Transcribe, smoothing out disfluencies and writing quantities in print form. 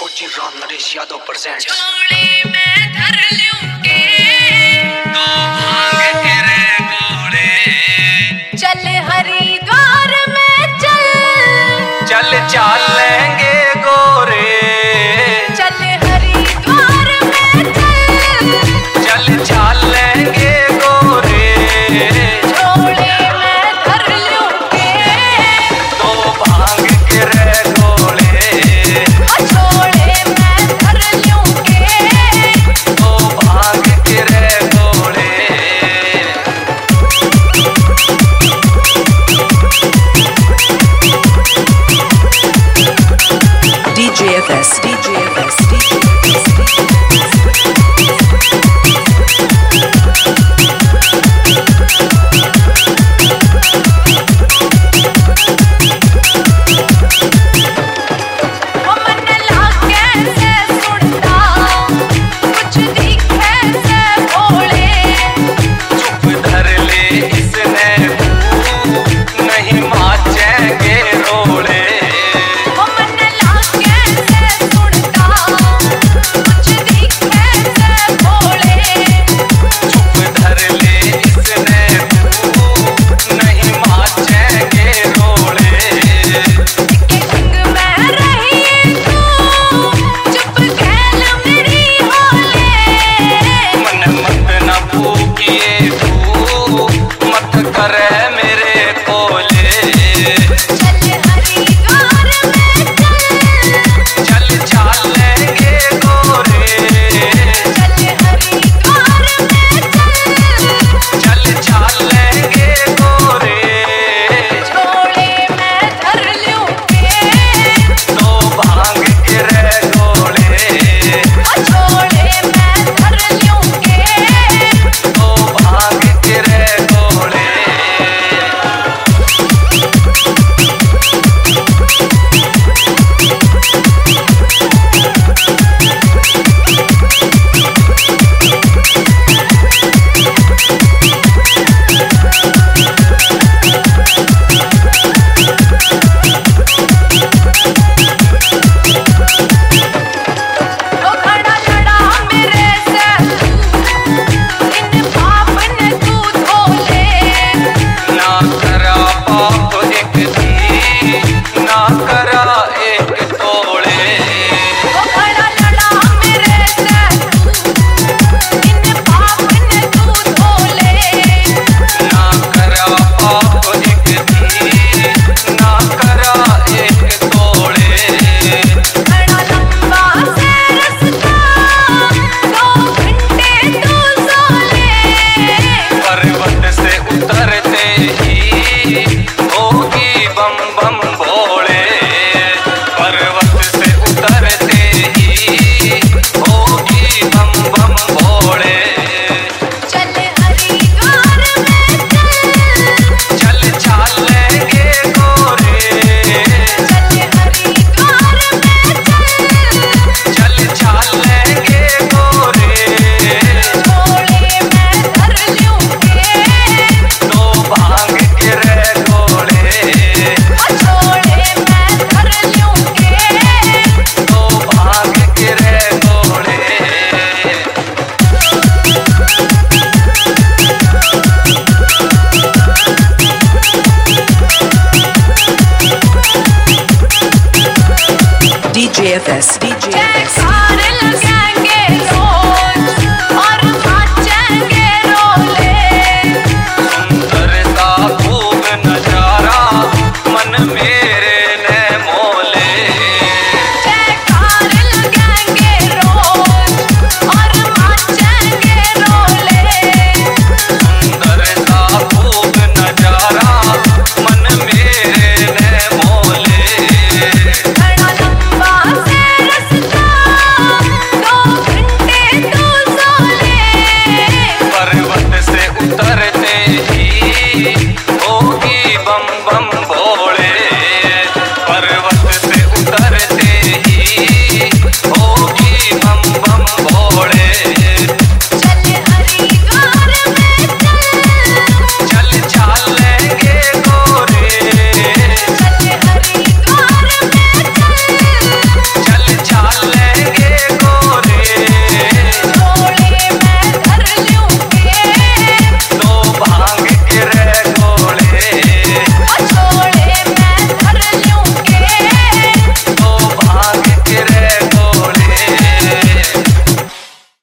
फौजी राम नरेश यादव प्रेजेंट। चोली में धर लूंगे तो भांग के रे गोरे, चल हरिद्वार में चल चाल लेंगे गोरे, चल हरिद्वार में चल चाल लेंगे गोरे, चोली में धर लूंगे तो भांग के रे गोरे, चोली में धर लूंगे तो भांग के रे गोरे। DJFS, DJFS, DJFS. मन लागे से सुनता कुछ दिखे से भोले चुप धर ले इसने नहीं माचेंगे रोड़े, मन लागे से सुनता कुछ दिखे से भोले चुप धर ले इसने नहीं माचेंगे रोड़े। के संग में रही तू चुप खेल मेरी होले मन मत न फूकिए तू मत करे मेरे कोले, चल हरिद्वार में चल चाल लेंगे गोरे, चल हरिद्वार में चल चाल लेंगे गोरे, छोड़े मैं धर लूंगे तो भांग के रे गोले, छोड़े मैं धर लूंगे तो भांग के रे गोले। तो खड़ा खड़ा मेरे से इन पाप ने तू धोले ना करा पाप एक दी, ना करा एक तोड़े, तो खड़ा खड़ा मेरे से इन पाप ने तू धोले ना करा पाप एक दी, ना करा एक तोड़े। बड़ा लंबा से रास्ता 2 घंटे तू सोले पर्वत से उतरते ही होगी बम बम भोले, पर्वत से उतरते ही होगी बम बम भोले। चल हरिद्वार में चल चाल लेंगे गोरे, चल हरिद्वार में चल चाल लेंगे गोरे, छोड़े मैं धर लूंगे तो भांग के रे गोले, छोड़े मैं धर लूंगे तो भांग के रे गोले। DJFS, DJFS. जय